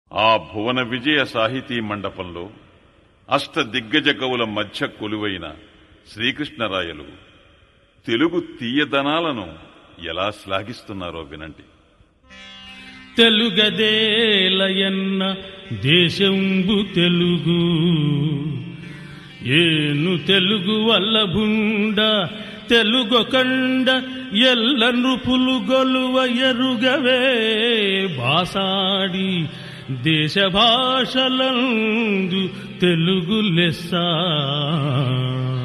ఆ భువన విజయ సాహితీ మండపంలో అష్ట దిగ్గజ కవుల మధ్య కొలువైన శ్రీకృష్ణరాయలు తెలుగు తీయదనాలను ఎలా శ్లాఘిస్తున్నారో వినండి. తెలుగదేలయన్న దేశంబు తెలుగు, ఏను తెలుగు వల్లభుండ తెలుగొకండ ఎల్ల నృపులు గొలువ ఎరుగవే బాసాడి దేశ భాషలందు తెలుగు లెస్స.